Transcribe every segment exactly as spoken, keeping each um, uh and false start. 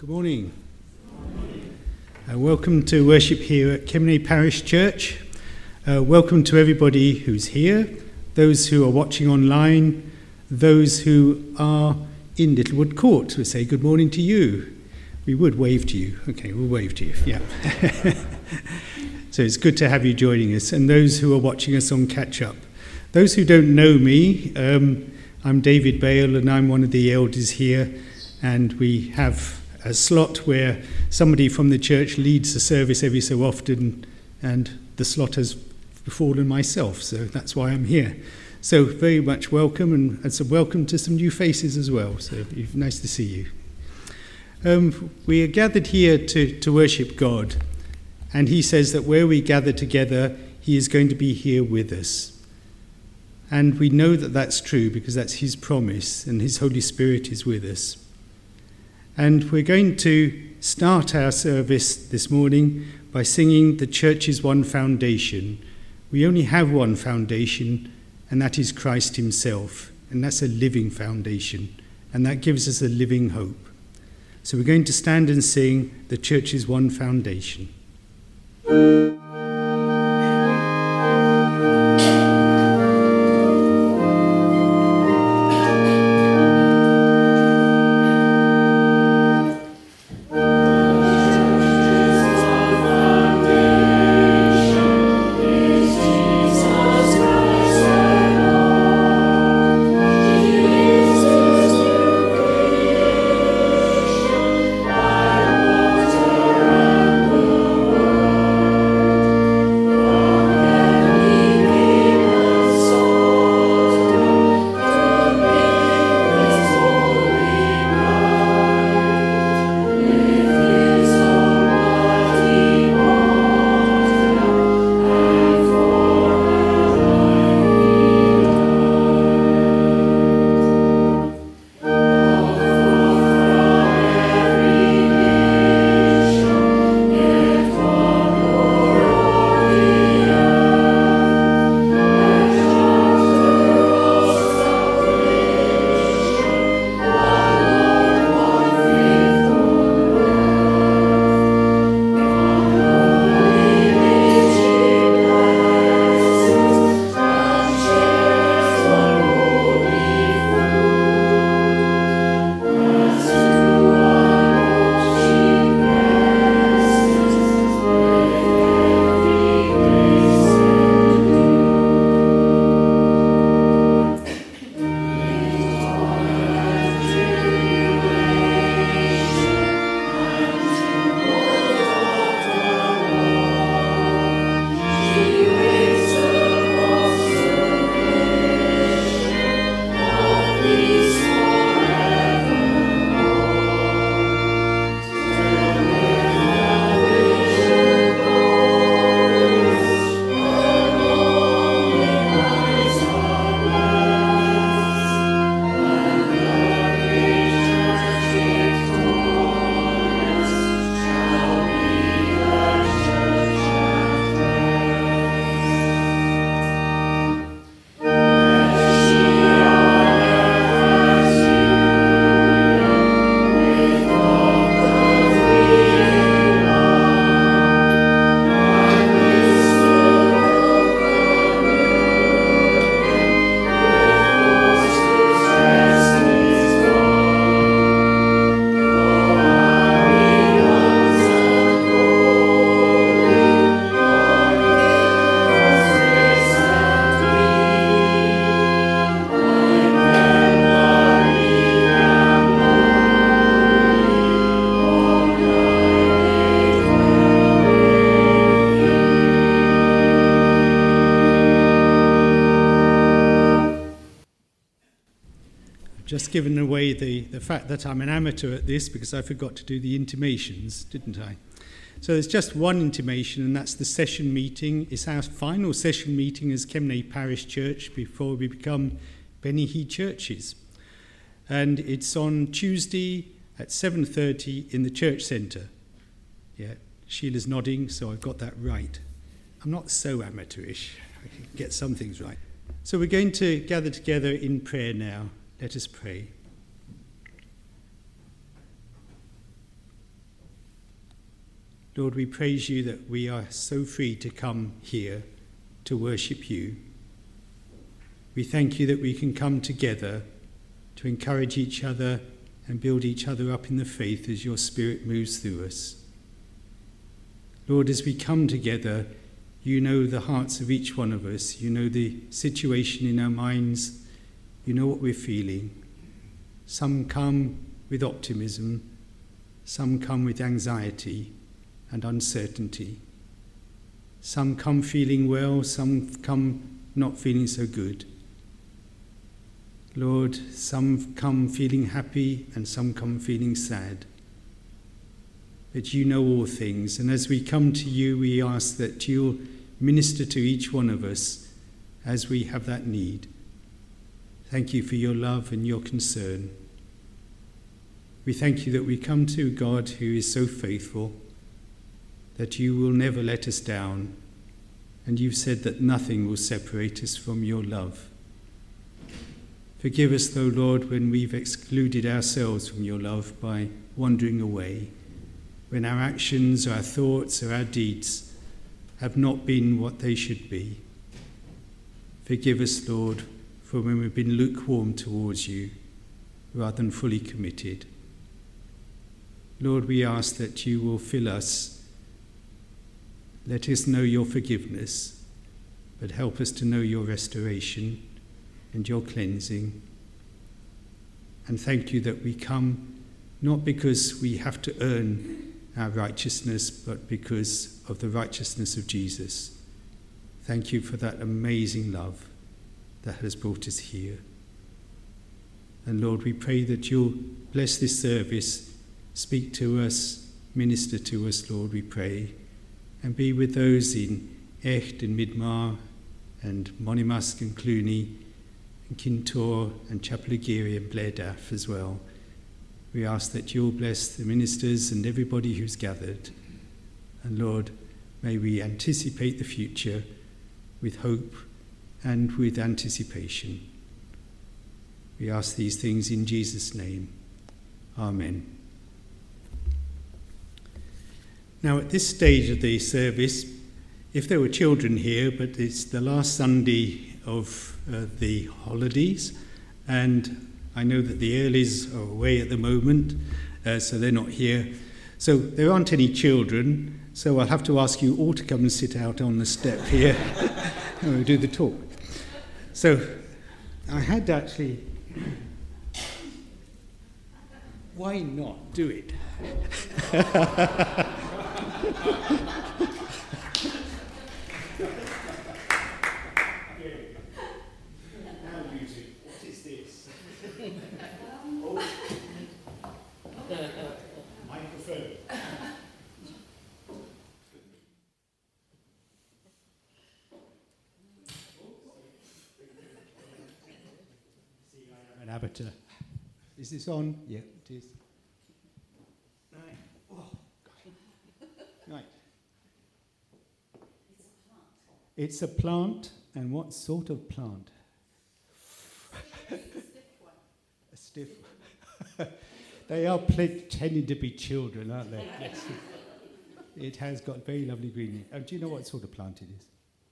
Good morning. Uh, welcome to worship here at Kemnay Parish Church. Uh, welcome to everybody who's here, those who are watching online, those who are in Littlewood Court. We say good morning to you. We would wave to you. Okay, we'll wave to you. Yeah. So it's good to have you joining us, and those who are watching us on Catch Up. Those who don't know me, um, I'm David Bale, and I'm one of the elders here, and we have a slot where somebody from the church leads the service every so often, and the slot has fallen myself, so that's why I'm here. So very much welcome, and, and some welcome to some new faces as well, so nice to see you. Um, we are gathered here to, to worship God, and he says that where we gather together, he is going to be here with us. And we know that that's true because that's his promise, and his Holy Spirit is with us. And we're going to start our service this morning by singing The Church's One Foundation. We only have one foundation, and that is Christ himself. And that's a living foundation, and that gives us a living hope. So we're going to stand and sing The Church's One Foundation. Just given away the, the fact that I'm an amateur at this because I forgot to do the intimations, didn't I? So there's just one intimation, and that's the session meeting. It's our final session meeting as Kemnay Parish Church before we become Benny Churches. And it's on Tuesday at seven thirty in the church centre. Yeah, Sheila's nodding, so I've got that right. I'm not so amateurish. I can get some things right. So we're going to gather together in prayer now. Let us pray. Lord, we praise you that we are so free to come here to worship you. We thank you that we can come together to encourage each other and build each other up in the faith as your Spirit moves through us. Lord, as we come together, you know the hearts of each one of us. You know the situation in our minds. You know what we're feeling. Some come with optimism. Some come with anxiety and uncertainty. Some come feeling well. Some come not feeling so good. Lord, some come feeling happy and some come feeling sad. But you know all things, and as we come to you, we ask that you'll minister to each one of us as we have that need. Thank you for your love and your concern. We thank you that we come to God who is so faithful, that you will never let us down, and you've said that nothing will separate us from your love. Forgive us, though, Lord, when we've excluded ourselves from your love by wandering away, when our actions or our thoughts or our deeds have not been what they should be. Forgive us, Lord, for when we've been lukewarm towards you rather than fully committed. Lord, we ask that you will fill us. Let us know your forgiveness, but help us to know your restoration and your cleansing. And thank you that we come not because we have to earn our righteousness, but because of the righteousness of Jesus. Thank you for that amazing love that has brought us here. And Lord, we pray that you'll bless this service, speak to us, minister to us, Lord, we pray, and be with those in Echt and Midmar and Monymusk and Cluny, and Kintor and Chapelagiri and Bledaff as well. We ask that you'll bless the ministers and everybody who's gathered. And Lord, may we anticipate the future with hope and with anticipation. We ask these things in Jesus' name. Amen. Now, at this stage of the service, if there were children here, but it's the last Sunday of uh, the holidays, and I know that the earlies are away at the moment, uh, so they're not here. So there aren't any children, so I'll have to ask you all to come and sit out on the step here and we'll do the talk. So I had actually... Why not do it? Microphone. See, I am an amateur. Is this on? Yeah, it is. Right. Oh, God. Right. It's a plant, and what sort of plant? It's a stiff one. A stiff one. They are pretending to be children, aren't they? Yes. It has got very lovely green leaves. Oh, do you know what sort of plant it is?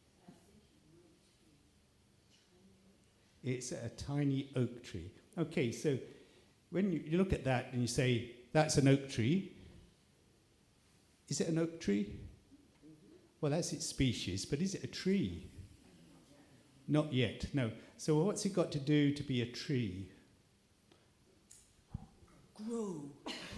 It's a tiny oak tree. Okay, so when you, you look at that and you say, that's an oak tree, is it an oak tree? Well, that's its species, but is it a tree? Not yet, no. So what's it got to do to be a tree? Grow.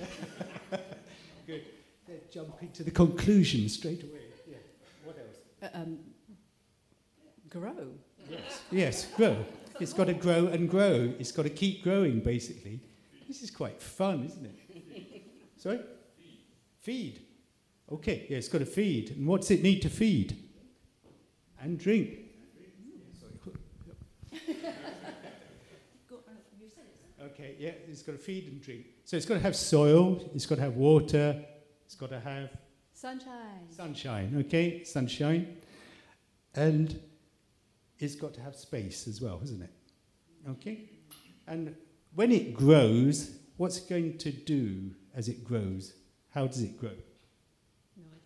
Good. They're jumping to the conclusion straight away. Yeah. What else? Uh, um, grow. Yes. Yes, grow. It's got to grow and grow. It's got to keep growing, basically. This is quite fun, isn't it? Sorry? Feed. Feed. Okay, yeah, it's got to feed. And what's it need to feed? And drink. Okay, yeah, it's got to feed and drink. So it's got to have soil, it's got to have water, it's got to have... Sunshine. Sunshine, okay, sunshine. And it's got to have space as well, isn't it? Okay? And when it grows, what's it going to do as it grows? How does it grow? No idea.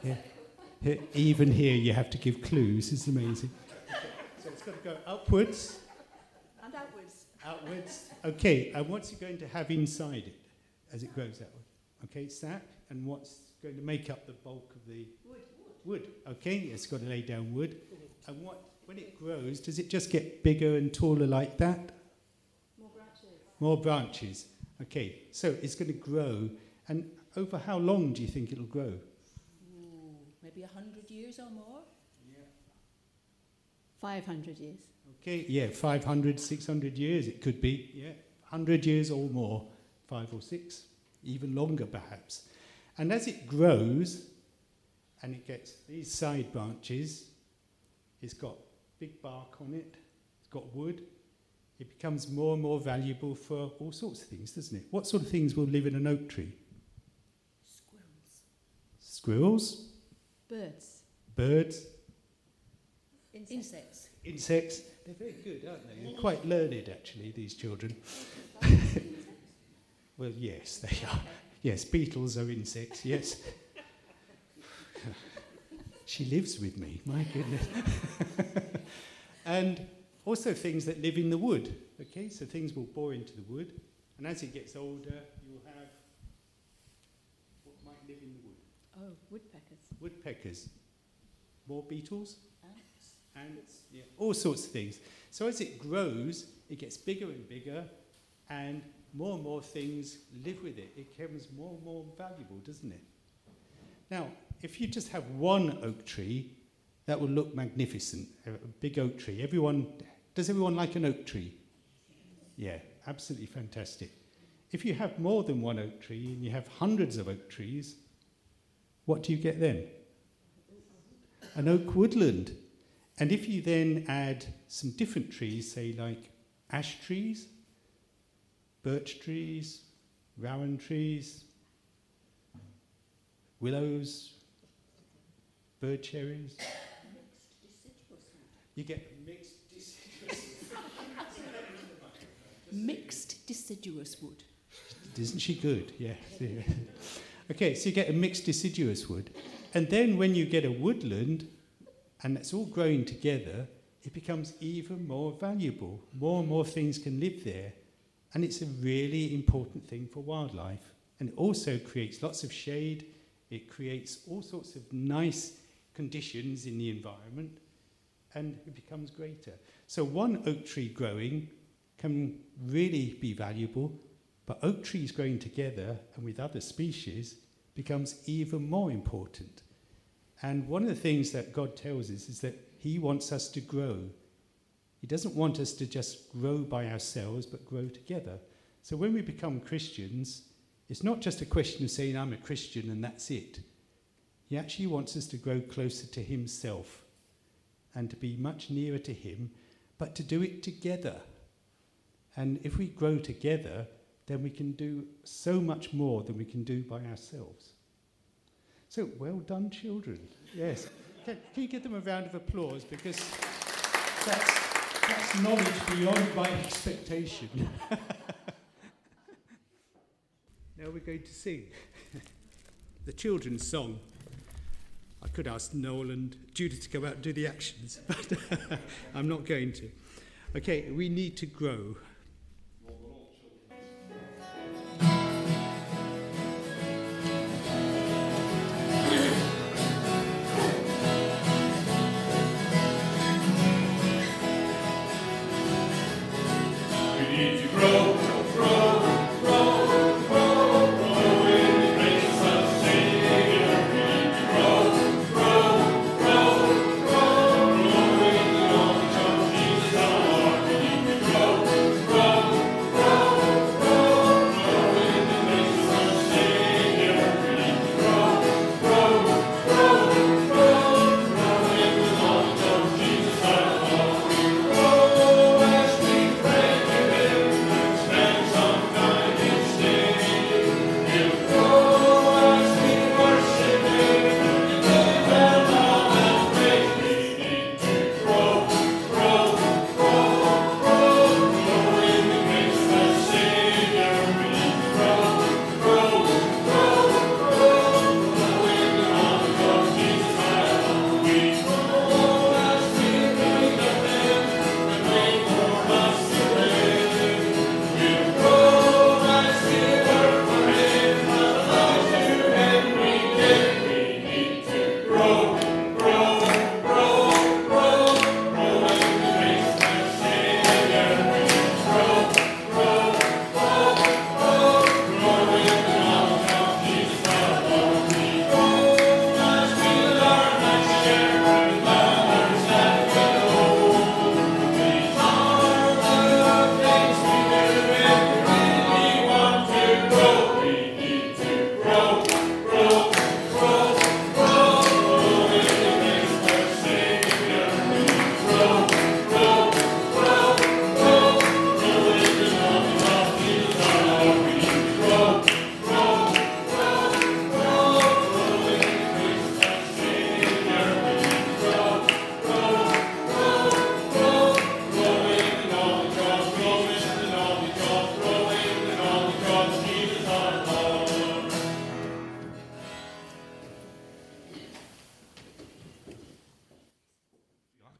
Yeah. Here, even here, you have to give clues. It's amazing. So it's got to go upwards. And outwards. Outwards. Okay, and what's it going to have inside it as it grows outward? Okay, sap. And what's going to make up the bulk of the Wood. wood? Okay, it's got to lay down wood. And what, when it grows, does it just get bigger and taller like that? More branches. More branches. Okay, so it's going to grow. And over how long do you think it'll grow? Ooh, maybe a hundred years or more? Yeah. Five hundred years. Okay, yeah, five hundred, six hundred years it could be. Yeah, one hundred years or more, five or six, even longer perhaps. And as it grows, and it gets these side branches, it's got big bark on it, it's got wood, it becomes more and more valuable for all sorts of things, doesn't it? What sort of things will live in an oak tree? Squirrels. Squirrels? Birds. Birds? Insects. Insects? They're very good, aren't they? They're quite learned, actually, these children. Well, yes, they are. Yes, beetles are insects, yes. She lives with me, my goodness. And also things that live in the wood, okay? So things will bore into the wood, and as it gets older, you'll have what might live in the wood? Oh, woodpeckers. Woodpeckers. More beetles? Ants. Ants, yeah, all sorts of things. So as it grows, it gets bigger and bigger, and more and more things live with it. It becomes more and more valuable, doesn't it? Now, if you just have one oak tree, that will look magnificent, a big oak tree. Everyone, does everyone like an oak tree? Yeah, absolutely fantastic. If you have more than one oak tree and you have hundreds of oak trees, what do you get then? An oak woodland. And if you then add some different trees, say like ash trees, birch trees, rowan trees, willows, bird cherries, you get a mixed deciduous Mixed deciduous wood. Isn't she good? Yeah. Okay, so you get a mixed deciduous wood. And then when you get a woodland, and it's all growing together, it becomes even more valuable. More and more things can live there. And it's a really important thing for wildlife. And it also creates lots of shade. It creates all sorts of nice conditions in the environment. And it becomes greater. So one oak tree growing can really be valuable, but oak trees growing together and with other species becomes even more important. And one of the things that God tells us is that he wants us to grow. He doesn't want us to just grow by ourselves, but grow together. So when we become Christians, it's not just a question of saying, I'm a Christian and that's it. He actually wants us to grow closer to himself and to be much nearer to him, but to do it together. And if we grow together, then we can do so much more than we can do by ourselves. So, well done, children. Yes. Can, can you give them a round of applause? Because that's, that's knowledge beyond my expectation. Now we're going to sing the children's song. I could ask Noel and Judith to come out and do the actions, but I'm not going to. Okay, we need to grow.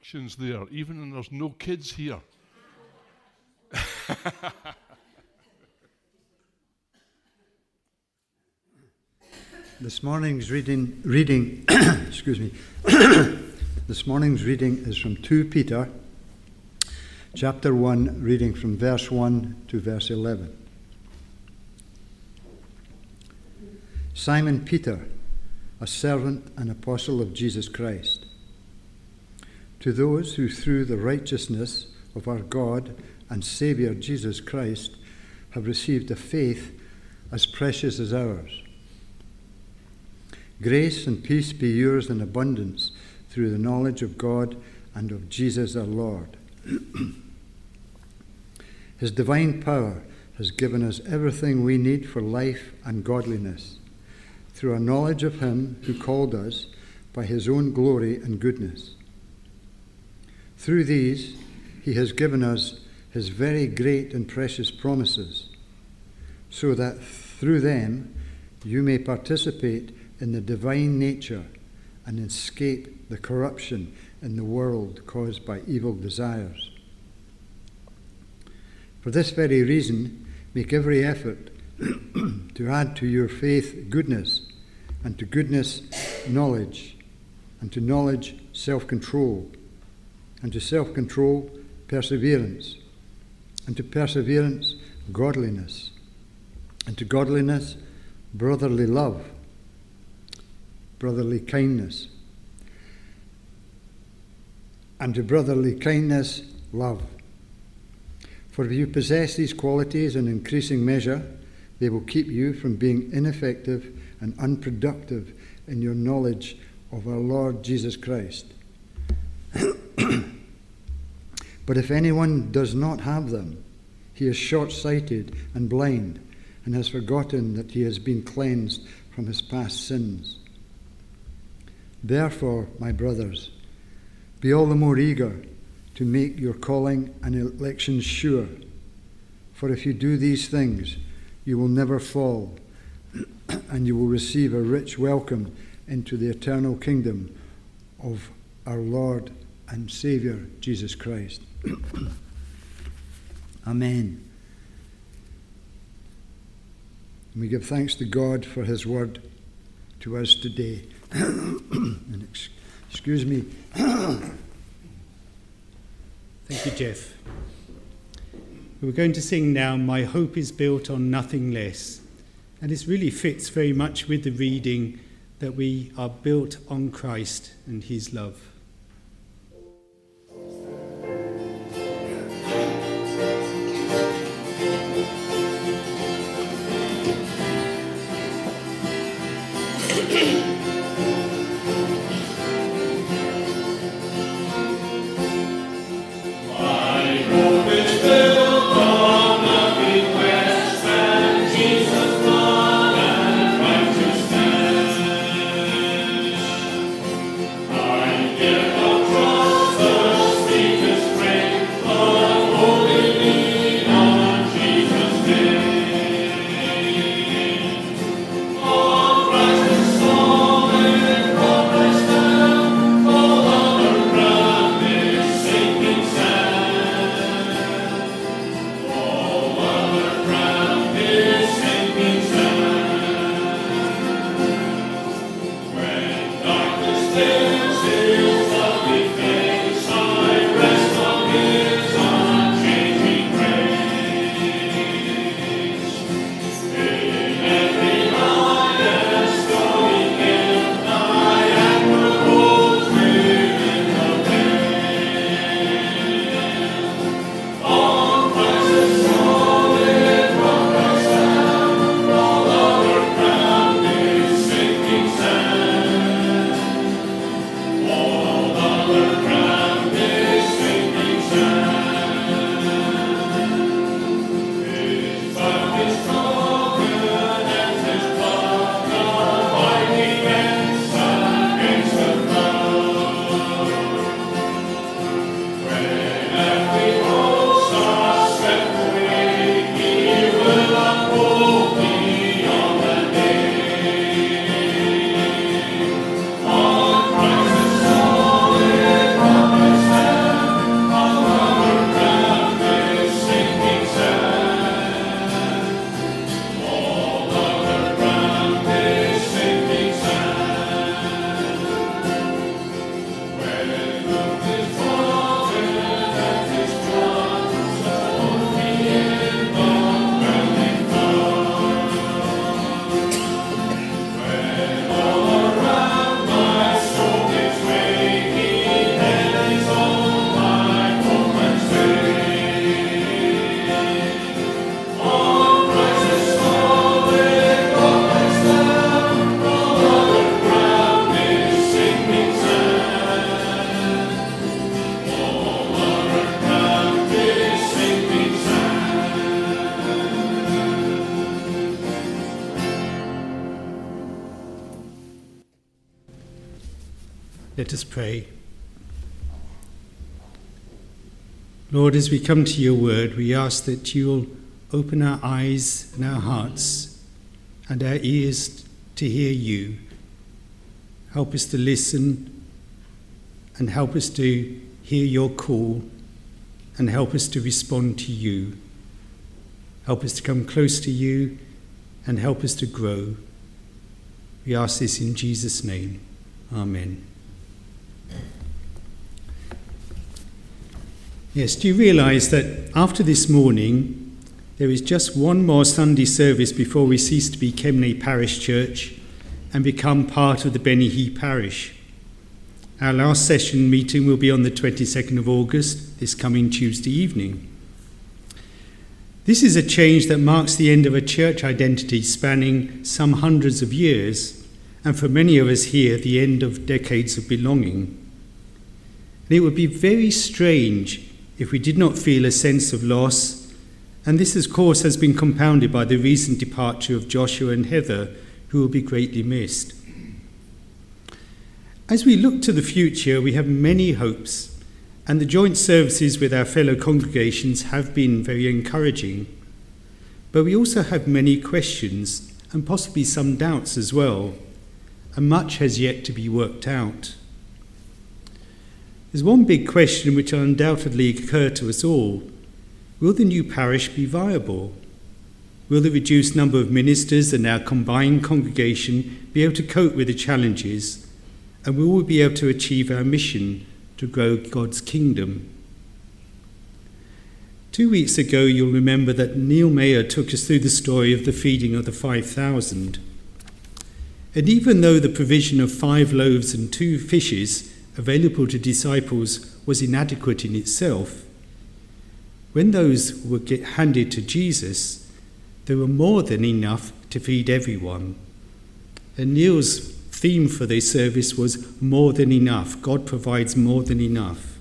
restrictions there, even when there's no kids here. This morning's reading, reading excuse me, this morning's reading is from Second Peter, chapter one, reading from verse one to verse eleven. Simon Peter, a servant and apostle of Jesus Christ, to those who through the righteousness of our God and Saviour Jesus Christ have received a faith as precious as ours. Grace and peace be yours in abundance through the knowledge of God and of Jesus our Lord. His divine power has given us everything we need for life and godliness, through our knowledge of him who called us by his own glory and goodness. Through these, he has given us his very great and precious promises, so that through them you may participate in the divine nature and escape the corruption in the world caused by evil desires. For this very reason, make every effort to add to your faith goodness, and to goodness knowledge, and to knowledge self-control, and to self-control perseverance, and to perseverance godliness, and to godliness brotherly love, brotherly kindness, and to brotherly kindness love. For if you possess these qualities in increasing measure, they will keep you from being ineffective and unproductive in your knowledge of our Lord Jesus Christ. But if anyone does not have them, he is short-sighted and blind, and has forgotten that he has been cleansed from his past sins. Therefore, my brothers, be all the more eager to make your calling and election sure. For if you do these things, you will never fall, and you will receive a rich welcome into the eternal kingdom of our Lord and Saviour, Jesus Christ. Amen. And we give thanks to God for his word to us today. And ex- excuse me. Thank you, Jeff. We're going to sing now, My Hope is Built on Nothing Less. And this really fits very much with the reading that we are built on Christ and his love. Yeah. Let us pray. Lord, as we come to your word, we ask that you'll open our eyes and our hearts and our ears to hear you. Help us to listen and help us to hear your call and help us to respond to you. Help us to come close to you and help us to grow. We ask this in Jesus' name. Amen. Yes, do you realise that after this morning, there is just one more Sunday service before we cease to be Kemney Parish Church and become part of the Benihi Parish? Our last session meeting will be on the twenty-second of August, this coming Tuesday evening. This is a change that marks the end of a church identity spanning some hundreds of years, and for many of us here, the end of decades of belonging. And it would be very strange if we did not feel a sense of loss, and this, of course, has been compounded by the recent departure of Joshua and Heather, who will be greatly missed. As we look to the future, we have many hopes, and the joint services with our fellow congregations have been very encouraging. But we also have many questions, and possibly some doubts as well, and much has yet to be worked out. There's one big question which will undoubtedly occur to us all. Will the new parish be viable? Will the reduced number of ministers and our combined congregation be able to cope with the challenges? And will we be able to achieve our mission to grow God's kingdom? Two weeks ago, you'll remember that Neil Mayer took us through the story of the feeding of the five thousand. And even though the provision of five loaves and two fishes available to disciples was inadequate in itself, when those were get handed to Jesus, there were more than enough to feed everyone. And Neil's theme for this service was more than enough. God provides more than enough.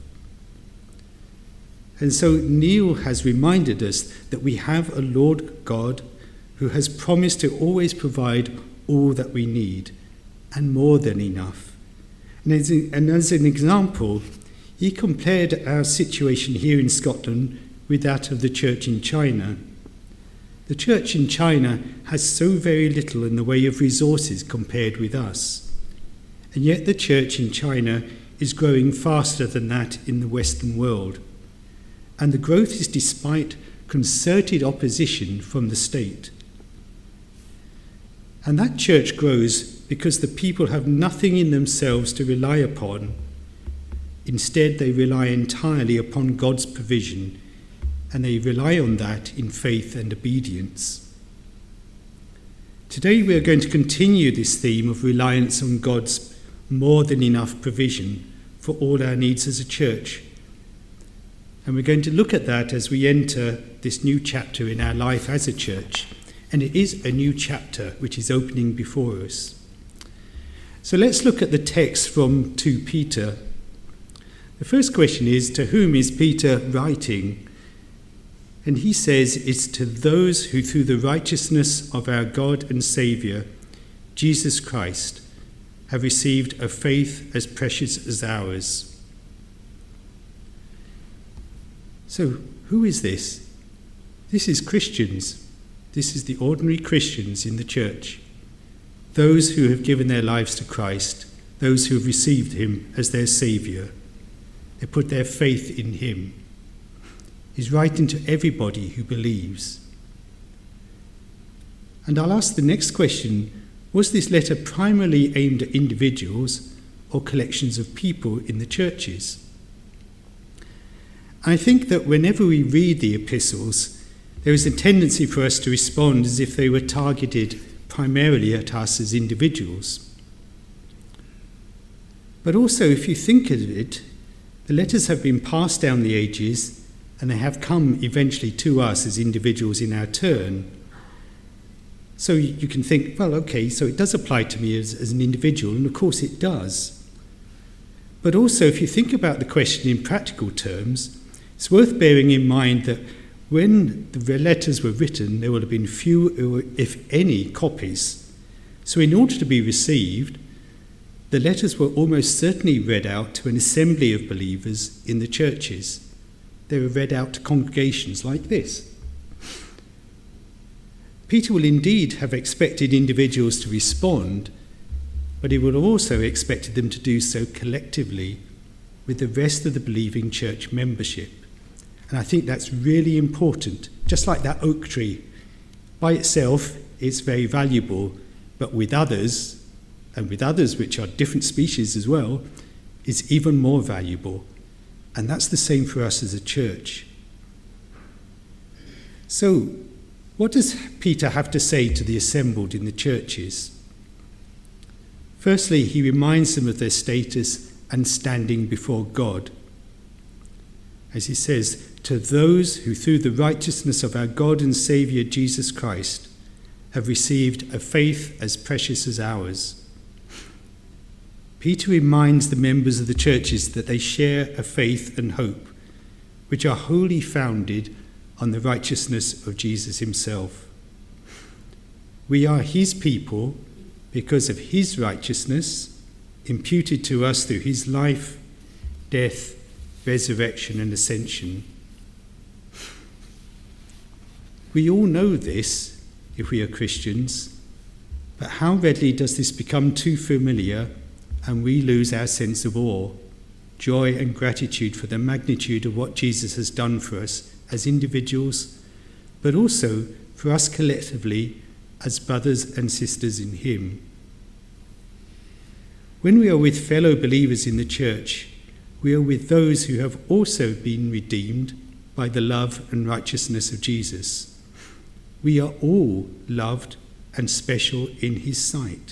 And so Neil has reminded us that we have a Lord God who has promised to always provide all that we need and more than enough. And as, and as an example, he compared our situation here in Scotland with that of the church in China. The church in China has so very little in the way of resources compared with us. And yet the church in China is growing faster than that in the Western world. And the growth is despite concerted opposition from the state. And that church grows because the people have nothing in themselves to rely upon. Instead, they rely entirely upon God's provision, and they rely on that in faith and obedience. Today we are going to continue this theme of reliance on God's more than enough provision for all our needs as a church. And we're going to look at that as we enter this new chapter in our life as a church. And it is a new chapter which is opening before us. So let's look at the text from Second Peter. The first question is, to whom is Peter writing? And he says it's to those who through the righteousness of our God and Saviour, Jesus Christ, have received a faith as precious as ours. So who is this? This is Christians. This is the ordinary Christians in the church. Those who have given their lives to Christ, those who have received him as their Saviour. They put their faith in him. He's writing to everybody who believes. And I'll ask the next question, was this letter primarily aimed at individuals or collections of people in the churches? I think that whenever we read the epistles, there is a tendency for us to respond as if they were targeted primarily at us as individuals. But also, if you think of it, the letters have been passed down the ages and they have come eventually to us as individuals in our turn. So you can think, well, okay, so it does apply to me as, as an individual, and of course it does. But also, if you think about the question in practical terms, it's worth bearing in mind that when the letters were written, there would have been few, if any, copies. So in order to be received, the letters were almost certainly read out to an assembly of believers in the churches. They were read out to congregations like this. Peter will indeed have expected individuals to respond, but he would have also expected them to do so collectively with the rest of the believing church membership. And I think that's really important. Just like that oak tree, by itself it's very valuable, but with others, and with others which are different species as well, is even more valuable. And that's the same for us as a church. So, what does Peter have to say to the assembled in the churches? Firstly, he reminds them of their status and standing before God. As he says, to those who through the righteousness of our God and Saviour Jesus Christ have received a faith as precious as ours. Peter reminds the members of the churches that they share a faith and hope which are wholly founded on the righteousness of Jesus himself. We are his people because of his righteousness imputed to us through his life, death, resurrection and ascension. We all know this if we are Christians, but how readily does this become too familiar and we lose our sense of awe, joy and gratitude for the magnitude of what Jesus has done for us as individuals, but also for us collectively as brothers and sisters in him. When we are with fellow believers in the church, we are with those who have also been redeemed by the love and righteousness of Jesus. We are all loved and special in his sight.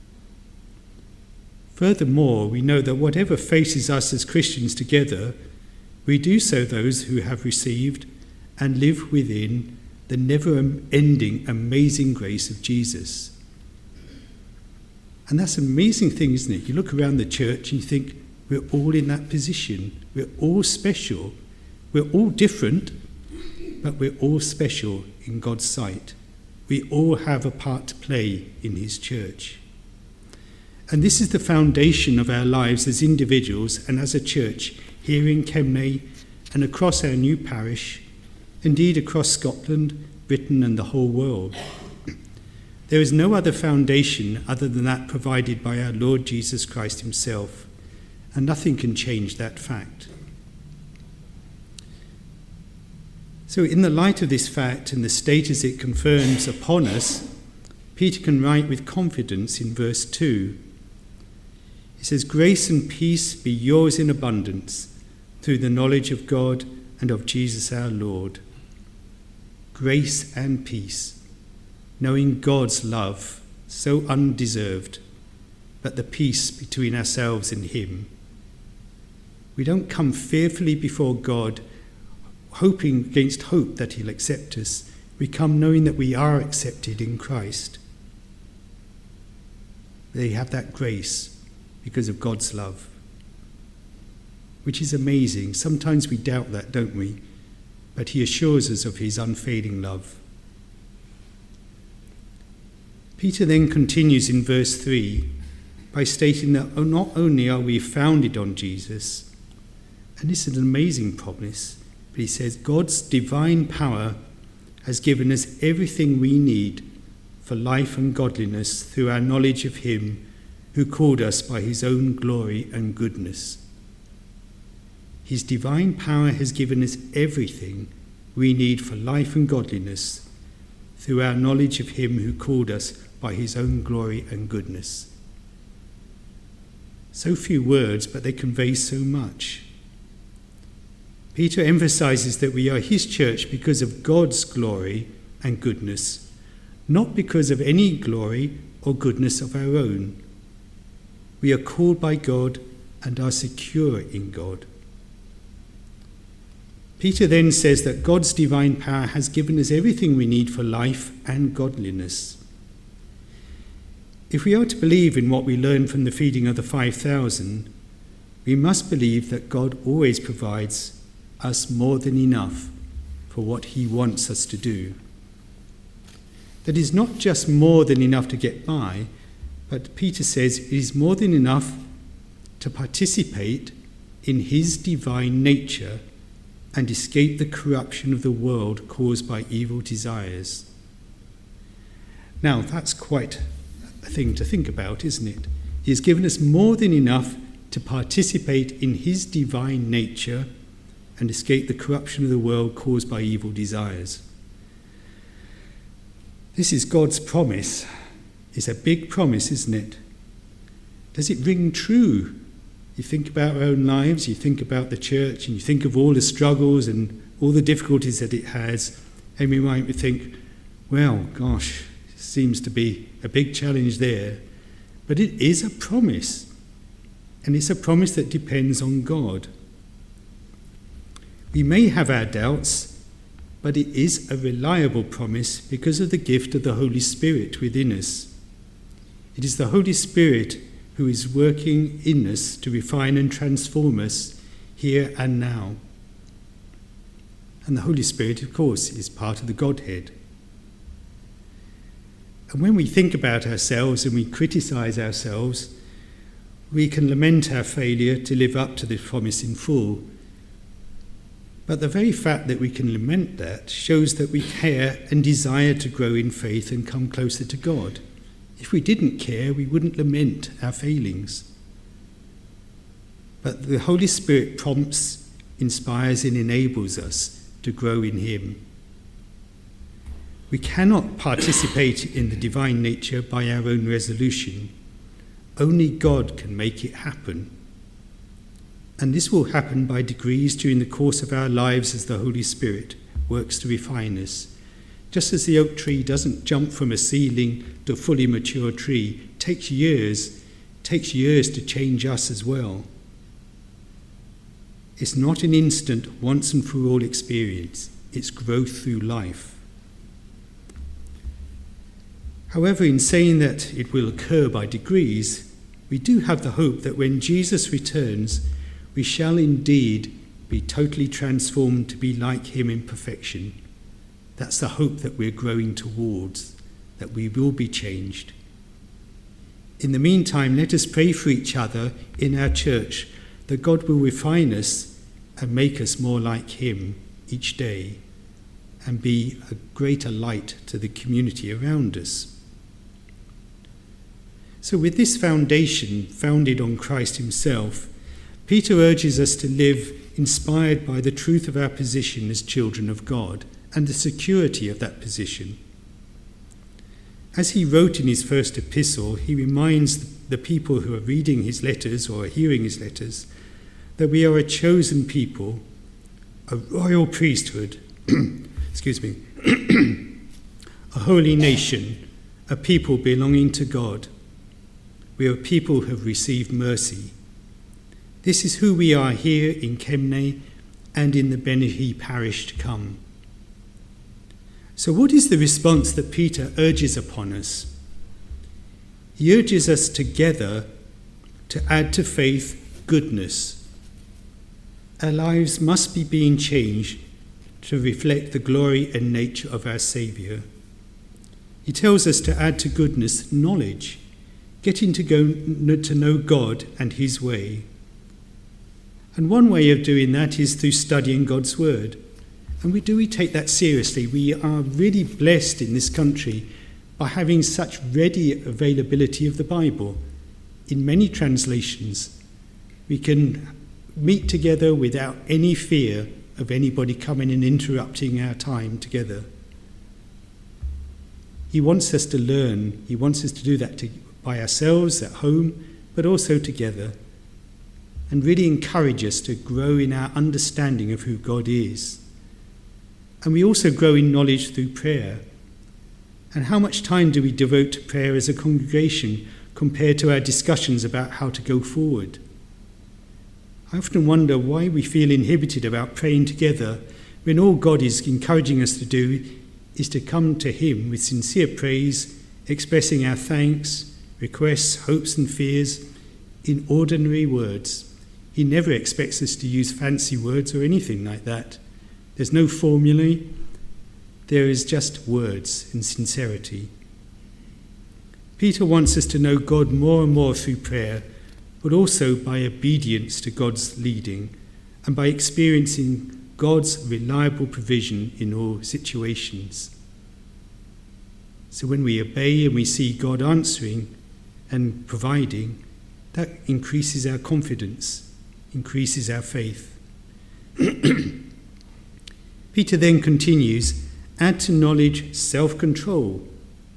Furthermore, we know that whatever faces us as Christians together, we do so those who have received and live within the never-ending, amazing grace of Jesus. And that's an amazing thing, isn't it? You look around the church and you think, we're all in that position. We're all special. We're all different, but we're all special in God's sight. We all have a part to play in his church. And this is the foundation of our lives as individuals and as a church here in Kemnay and across our new parish, indeed across Scotland, Britain and the whole world. There is no other foundation other than that provided by our Lord Jesus Christ himself, and nothing can change that fact. So in the light of this fact and the status it confirms upon us, Peter can write with confidence in verse two. He says, grace and peace be yours in abundance through the knowledge of God and of Jesus our Lord. Grace and peace, knowing God's love, so undeserved, but the peace between ourselves and him. We don't come fearfully before God, hoping against hope that he'll accept us. We come knowing that we are accepted in Christ. They have that grace because of God's love, which is amazing. Sometimes we doubt that, don't we? But he assures us of his unfailing love. Peter then continues in verse three by stating that not only are we founded on Jesus, and this is an amazing promise, but he says God's divine power has given us everything we need for life and godliness through our knowledge of him who called us by his own glory and goodness. His divine power has given us everything we need for life and godliness through our knowledge of him who called us by his own glory and goodness. So few words, but they convey so much. Peter emphasizes that we are his church because of God's glory and goodness, not because of any glory or goodness of our own. We are called by God and are secure in God. Peter then says that God's divine power has given us everything we need for life and godliness. If we are to believe in what we learn from the feeding of the five thousand, we must believe that God always provides us more than enough for what he wants us to do. That is not just more than enough to get by, But Peter says it is more than enough to participate in his divine nature and escape the corruption of the world caused by evil desires. Now, that's quite a thing to think about, isn't it? He has given us more than enough to participate in his divine nature and escape the corruption of the world caused by evil desires. This is God's promise. It's a big promise, isn't it? Does it ring true? You think about our own lives, you think about the church, and you think of all the struggles and all the difficulties that it has, and we might think, well, gosh, it seems to be a big challenge there. But it is a promise, and it's a promise that depends on God. We may have our doubts, but it is a reliable promise because of the gift of the Holy Spirit within us. It is the Holy Spirit who is working in us to refine and transform us here and now. And the Holy Spirit, of course, is part of the Godhead. And when we think about ourselves and we criticize ourselves, we can lament our failure to live up to this promise in full. But the very fact that we can lament that shows that we care and desire to grow in faith and come closer to God. If we didn't care, we wouldn't lament our failings. But the Holy Spirit prompts, inspires, and enables us to grow in him. We cannot participate in the divine nature by our own resolution. Only God can make it happen. And this will happen by degrees during the course of our lives as the Holy Spirit works to refine us. Just as the oak tree doesn't jump from a seedling to a fully mature tree, it takes years, takes years to change us as well. It's not an instant, once and for all experience. It's growth through life. However, in saying that it will occur by degrees, we do have the hope that when Jesus returns, we shall indeed be totally transformed to be like him in perfection. That's the hope that we're growing towards, that we will be changed. In the meantime, let us pray for each other in our church that God will refine us and make us more like him each day and be a greater light to the community around us. So with this foundation founded on Christ himself, Peter urges us to live inspired by the truth of our position as children of God and the security of that position. As he wrote in his first epistle, he reminds the people who are reading his letters or are hearing his letters that we are a chosen people, a royal priesthood, excuse me, a holy nation, a people belonging to God. We are a people who have received mercy. This is who we are here in Kemnay and in the Benihi parish to come. So what is the response that Peter urges upon us? He urges us together to add to faith goodness. Our lives must be being changed to reflect the glory and nature of our Saviour. He tells us to add to goodness knowledge, getting to go to know God and his way. And one way of doing that is through studying God's word. And we do we take that seriously. We are really blessed in this country by having such ready availability of the Bible. In many translations, we can meet together without any fear of anybody coming and interrupting our time together. He wants us to learn. He wants us to do that to, by ourselves at home, but also together, and really encourage us to grow in our understanding of who God is. And we also grow in knowledge through prayer. And how much time do we devote to prayer as a congregation compared to our discussions about how to go forward? I often wonder why we feel inhibited about praying together when all God is encouraging us to do is to come to him with sincere praise, expressing our thanks, requests, hopes and fears in ordinary words. He never expects us to use fancy words or anything like that. There's no formulae. There is just words and sincerity. Peter wants us to know God more and more through prayer, but also by obedience to God's leading and by experiencing God's reliable provision in all situations. So when we obey and we see God answering and providing, that increases our confidence, increases our faith. Peter then continues, add to knowledge self-control.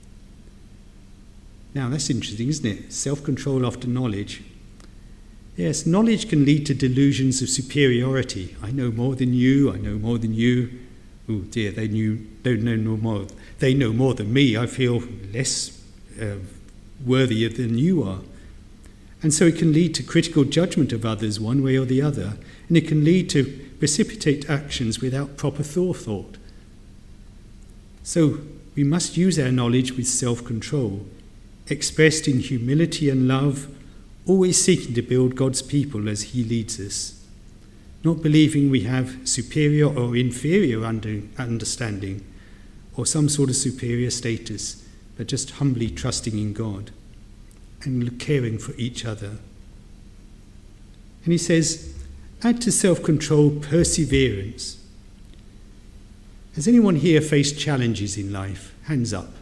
Now that's interesting, isn't it? Self-control after knowledge. Yes, knowledge can lead to delusions of superiority. I know more than you, I know more than you. Oh dear, they knew, don't know no more. They know more than me. I feel less uh, worthy than you are. And so it can lead to critical judgment of others one way or the other. And it can lead to precipitate actions without proper forethought. So we must use our knowledge with self-control, expressed in humility and love, always seeking to build God's people as he leads us, not believing we have superior or inferior under, understanding or some sort of superior status, but just humbly trusting in God and caring for each other. And he says, add to self-control perseverance. Has anyone here faced challenges in life? Hands up.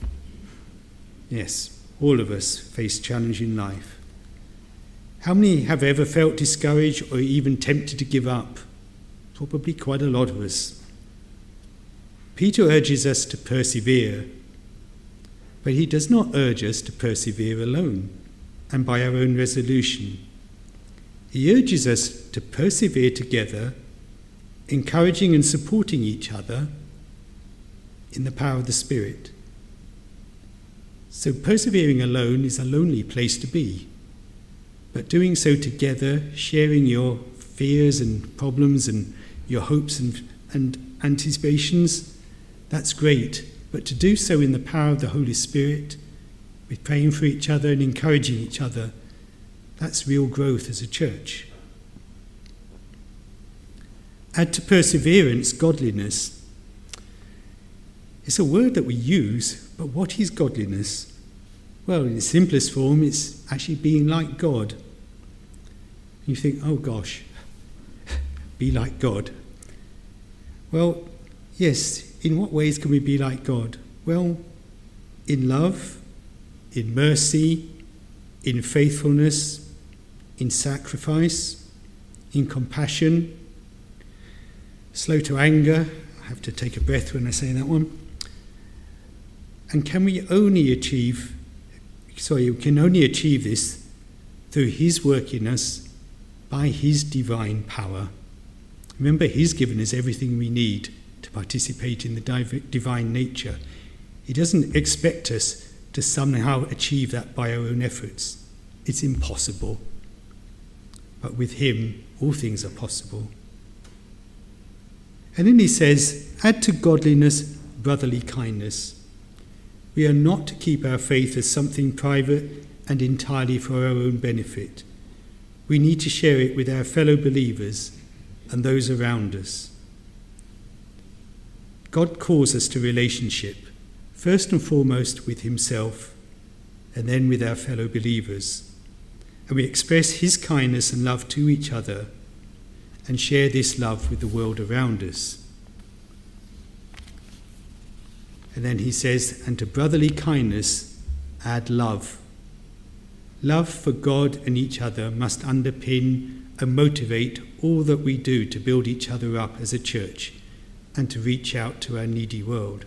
Yes, all of us face challenge in life. How many have ever felt discouraged or even tempted to give up? Probably quite a lot of us. Peter urges us to persevere, but he does not urge us to persevere alone and by our own resolution. He urges us to persevere together, encouraging and supporting each other in the power of the Spirit. So persevering alone is a lonely place to be. But doing so together, sharing your fears and problems and your hopes and, and anticipations, that's great. But to do so in the power of the Holy Spirit, with praying for each other and encouraging each other, that's real growth as a church. Add to perseverance godliness. It's a word that we use, but what is godliness? Well, in its simplest form, it's actually being like God. You think, oh gosh, be like God. Well, yes, in what ways can we be like God? Well, in love, in mercy, in faithfulness, in sacrifice, in compassion, slow to anger. I have to take a breath when I say that one. And can we only achieve Sorry, we can only achieve this through his work in us by his divine power. Remember, he's given us everything we need to participate in the div- divine nature. He doesn't expect us to somehow achieve that by our own efforts. It's impossible. But with him, all things are possible. And then he says, add to godliness brotherly kindness. We are not to keep our faith as something private and entirely for our own benefit. We need to share it with our fellow believers and those around us. God calls us to relationship, first and foremost with himself, and then with our fellow believers. And we express his kindness and love to each other and share this love with the world around us. And then he says, and to brotherly kindness, add love. Love for God and each other must underpin and motivate all that we do to build each other up as a church and to reach out to our needy world.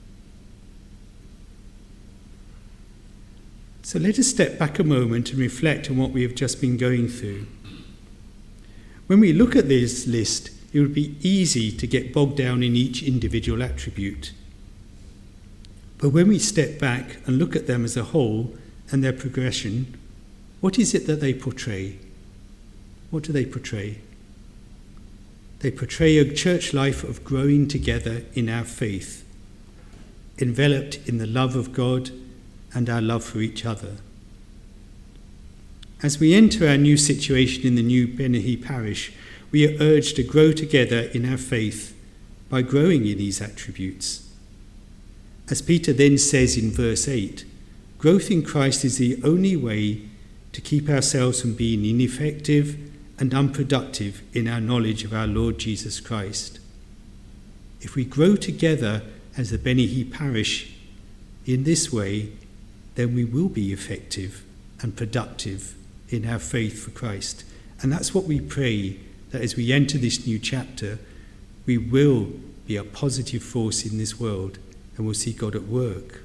So let us step back a moment and reflect on what we have just been going through. When we look at this list, it would be easy to get bogged down in each individual attribute. But when we step back and look at them as a whole and their progression, what is it that they portray? What do they portray? They portray a church life of growing together in our faith, enveloped in the love of God and our love for each other. As we enter our new situation in the new Benahi parish, we are urged to grow together in our faith by growing in these attributes. As Peter then says in verse eight, Growth in Christ is the only way to keep ourselves from being ineffective and unproductive in our knowledge of our Lord Jesus Christ. If we grow together as the Benihi parish in this way, then we will be effective and productive in our faith for Christ. And that's what we pray, that as we enter this new chapter, we will be a positive force in this world and we'll see God at work.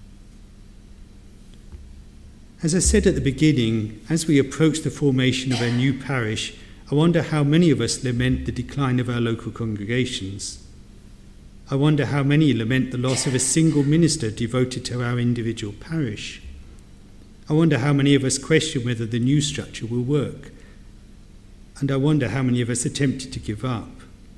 As I said at the beginning, as we approach the formation of our new parish, I wonder how many of us lament the decline of our local congregations. I wonder how many lament the loss of a single minister devoted to our individual parish. I wonder how many of us question whether the new structure will work. And I wonder how many of us are tempted to give up.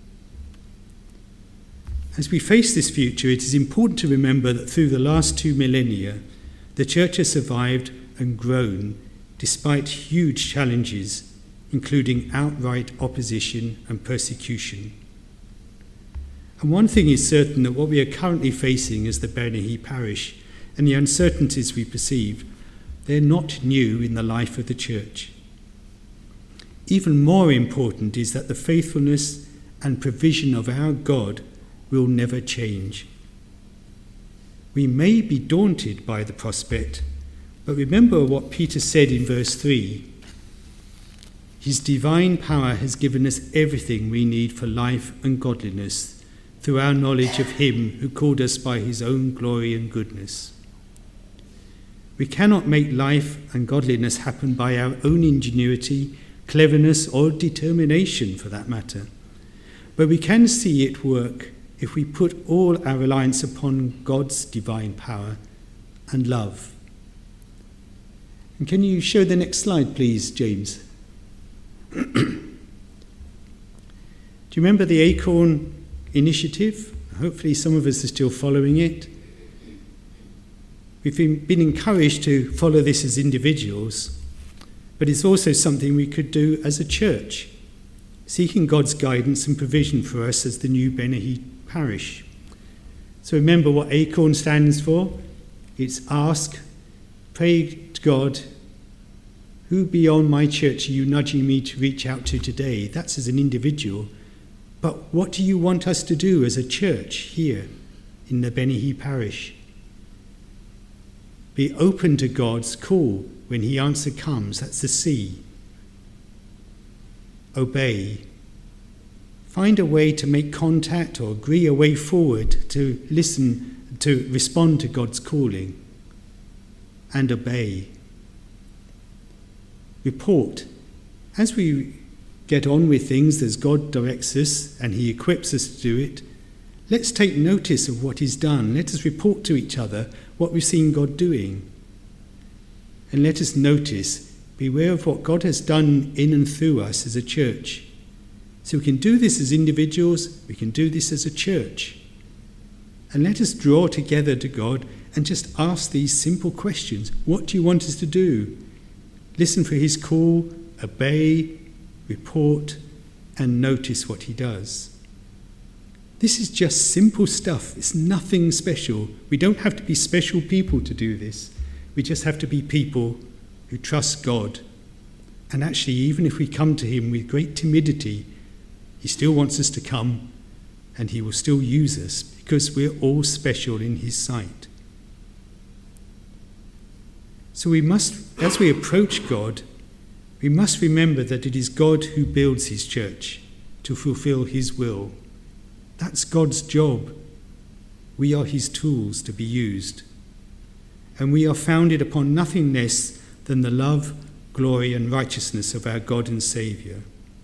As we face this future, it is important to remember that through the last two millennia, the Church has survived and grown despite huge challenges, including outright opposition and persecution. And one thing is certain, that what we are currently facing as the Benihi parish and the uncertainties we perceive, they're not new in the life of the Church. Even more important is that the faithfulness and provision of our God will never change. We may be daunted by the prospect, but remember what Peter said in verse three. His divine power has given us everything we need for life and godliness through our knowledge of him who called us by his own glory and goodness. We cannot make life and godliness happen by our own ingenuity, cleverness, or determination for that matter, but we can see it work if we put all our reliance upon God's divine power and love. And can you show the next slide, please, James? Do you remember the Acorn initiative? Hopefully some of us are still following it. We've been, been encouraged to follow this as individuals, but it's also something we could do as a church, seeking God's guidance and provision for us as the new Benihi parish. So remember what Acorn stands for. It's ask, pray to God, who beyond my church are you nudging me to reach out to today? That's as an individual. But what do you want us to do as a church here in the Benihi parish? Be open to God's call when he answer comes. That's the C. Obey. Find a way to make contact or agree a way forward to listen, to respond to God's calling. And obey. Report. As we get on with things as God directs us and he equips us to do it, let's take notice of what he's done. Let us report to each other what we've seen God doing. And let us notice, beware of what God has done in and through us as a church. So we can do this as individuals, we can do this as a church. And let us draw together to God and just ask these simple questions. What do you want us to do? Listen for his call, obey, report, and notice what he does. This is just simple stuff. It's nothing special. We don't have to be special people to do this. We just have to be people who trust God. And actually, even if we come to him with great timidity, he still wants us to come and he will still use us because we're all special in his sight. So we must, as we approach God, we must remember that it is God who builds his church to fulfill his will. That's God's job. We are his tools to be used. And we are founded upon nothing less than the love, glory, and righteousness of our God and Saviour.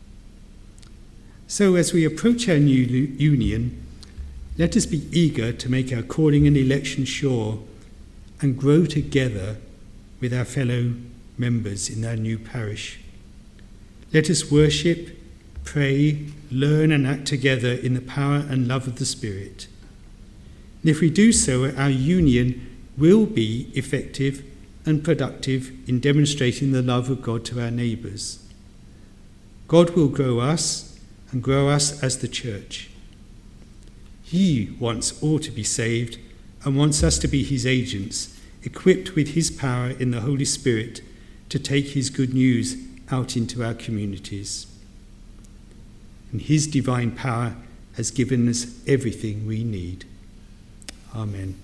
So as we approach our new union, let us be eager to make our calling and election sure and grow together with our fellow members in our new parish. Let us worship, pray, learn and act together in the power and love of the Spirit. And if we do so, our union will be effective and productive in demonstrating the love of God to our neighbours. God will grow us and grow us as the church. He wants all to be saved and wants us to be his agents equipped with his power in the Holy Spirit to take his good news out into our communities. And his divine power has given us everything we need. Amen.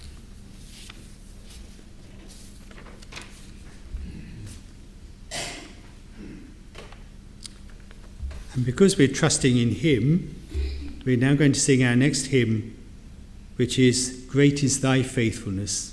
And because we're trusting in him, we're now going to sing our next hymn, which is Great is Thy Faithfulness.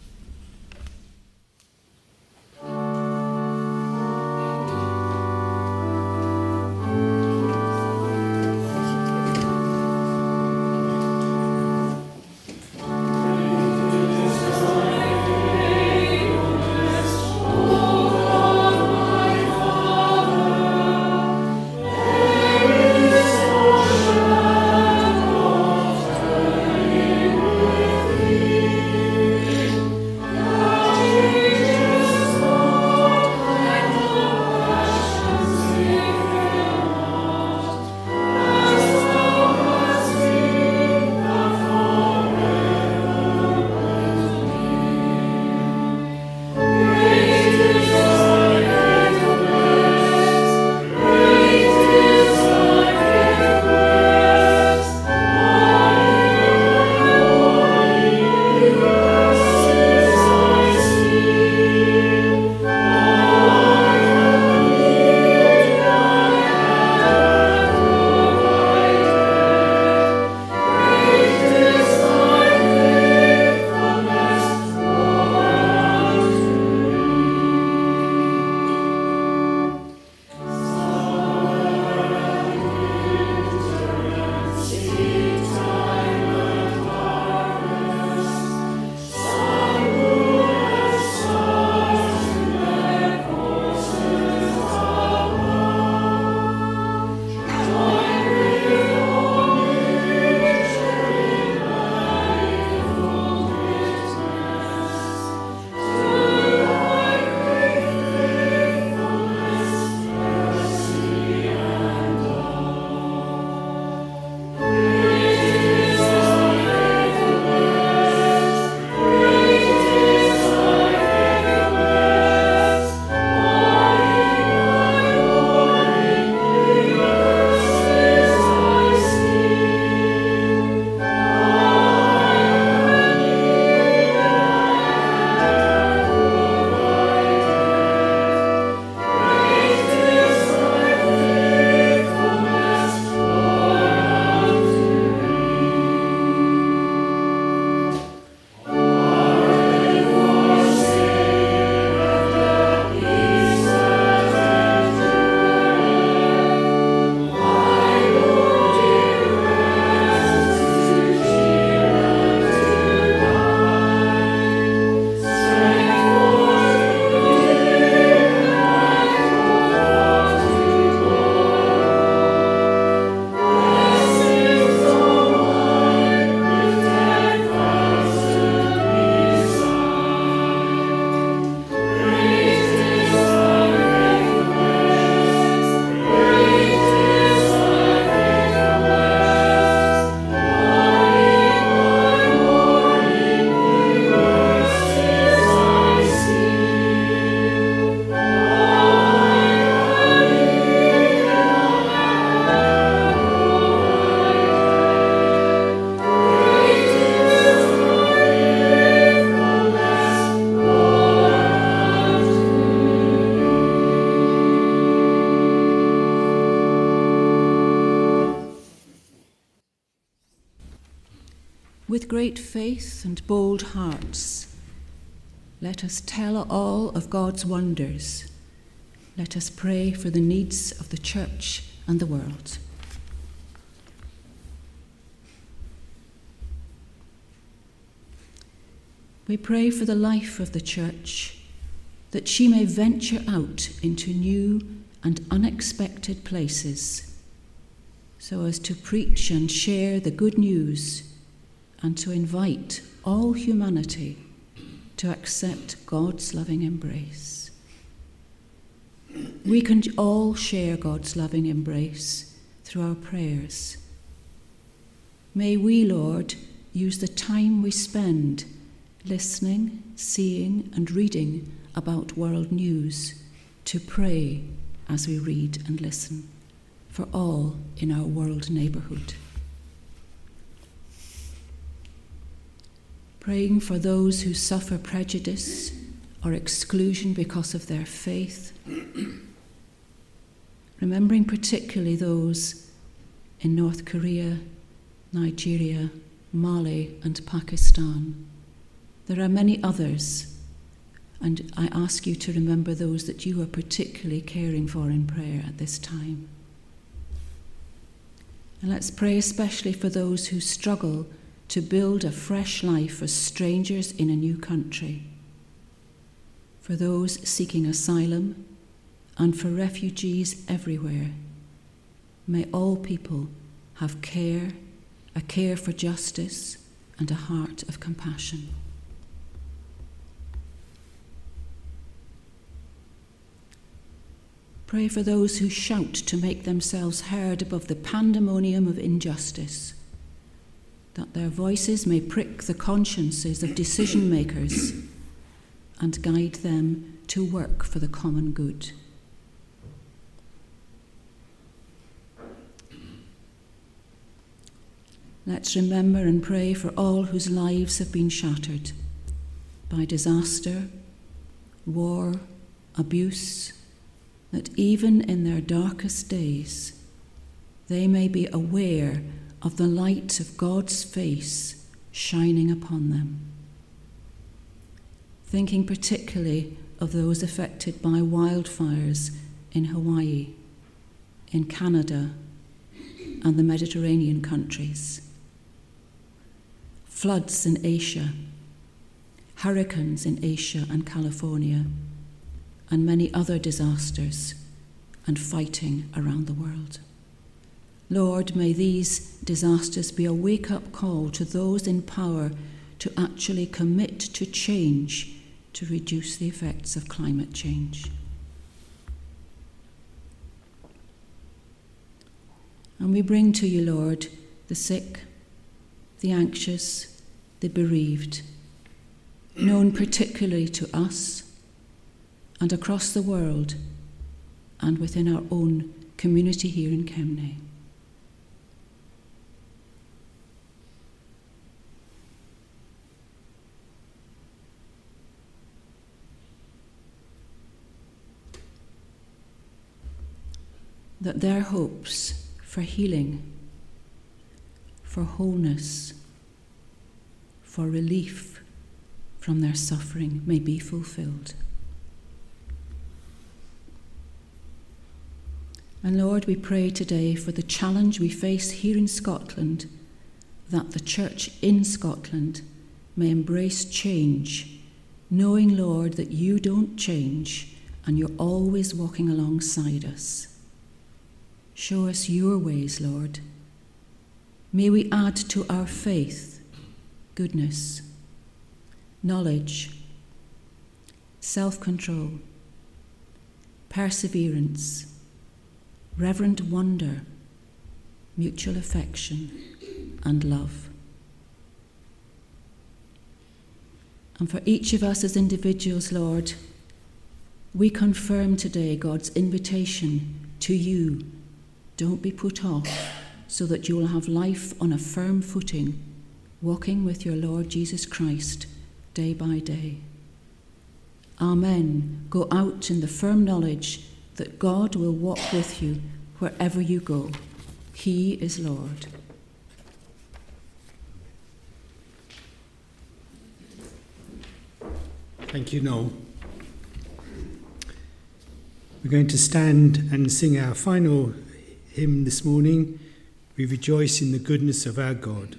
With great faith and bold hearts, let us tell all of God's wonders. Let us pray for the needs of the church and the world. We pray for the life of the church, that she may venture out into new and unexpected places, so as to preach and share the good news and to invite all humanity to accept God's loving embrace. We can all share God's loving embrace through our prayers. May we, Lord, use the time we spend listening, seeing and reading about world news, to pray as we read and listen for all in our world neighbourhood. Praying for those who suffer prejudice or exclusion because of their faith, remembering particularly those in North Korea, Nigeria, Mali and Pakistan. There are many others, and I ask you to remember those that you are particularly caring for in prayer at this time. And let's pray especially for those who struggle to build a fresh life as strangers in a new country, for those seeking asylum, and for refugees everywhere. May all people have care, a care for justice, and a heart of compassion. Pray for those who shout to make themselves heard above the pandemonium of injustice, that their voices may prick the consciences of decision makers and guide them to work for the common good. Let's remember and pray for all whose lives have been shattered by disaster, war, abuse, that even in their darkest days they may be aware of the light of God's face shining upon them. Thinking particularly of those affected by wildfires in Hawaii, in Canada, and the Mediterranean countries. Floods in Asia, hurricanes in Asia and California, and many other disasters and fighting around the world. Lord, may these disasters be a wake-up call to those in power to actually commit to change to reduce the effects of climate change. And we bring to you, Lord, the sick, the anxious, the bereaved, known particularly to us and across the world and within our own community here in Kemnay. That their hopes for healing, for wholeness, for relief from their suffering may be fulfilled. And Lord, we pray today for the challenge we face here in Scotland, that the church in Scotland may embrace change, knowing, Lord, that you don't change and you're always walking alongside us. Show us your ways, Lord. May we add to our faith goodness, knowledge, self-control, perseverance, reverent wonder, mutual affection, and love. And for each of us as individuals, Lord, we confirm today God's invitation to you. Don't be put off, so that you will have life on a firm footing, walking with your Lord Jesus Christ day by day. Amen. Go out in the firm knowledge that God will walk with you wherever you go. He is Lord. Thank you, Noel. We're going to stand and sing our final hymn this morning. We rejoice in the goodness of our God.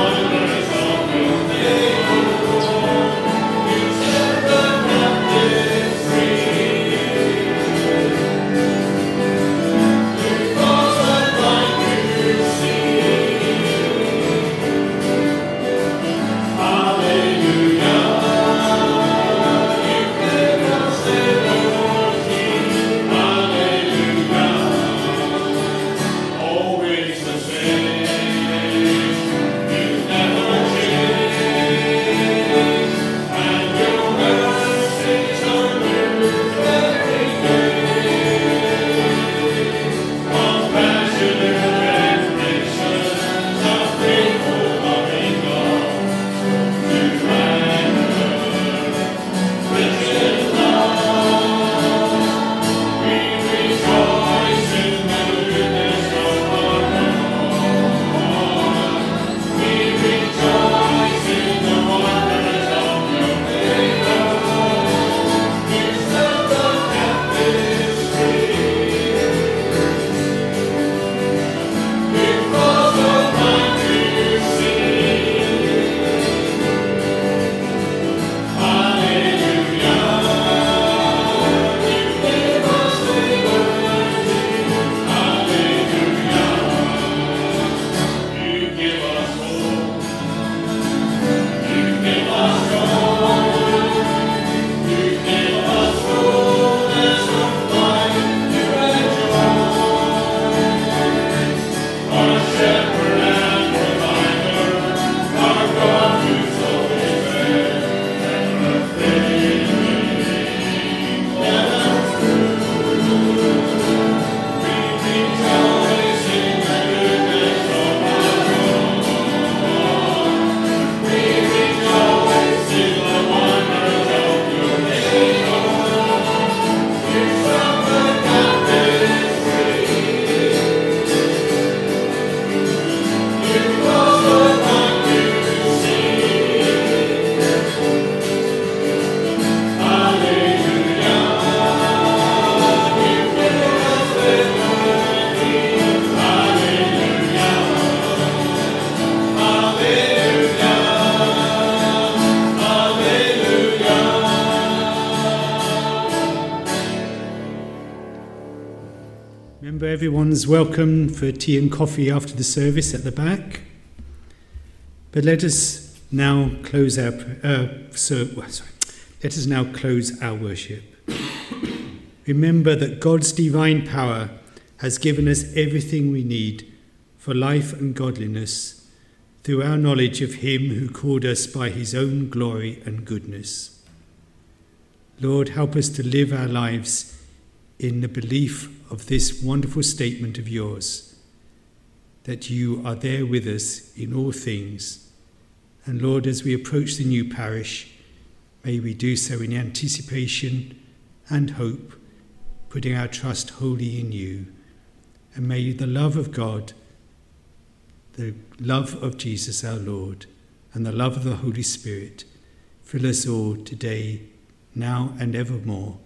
Yeah. Remember, everyone's welcome for tea and coffee after the service at the back. But let us now close our uh, so, well, sorry. Let us now close our worship. Remember that God's divine power has given us everything we need for life and godliness through our knowledge of him who called us by his own glory and goodness. Lord, help us to live our lives in the belief of this wonderful statement of yours, that you are there with us in all things. And Lord, as we approach the new parish, may we do so in anticipation and hope, putting our trust wholly in you. And may the love of God, the love of Jesus our Lord, and the love of the Holy Spirit fill us all today, now and evermore.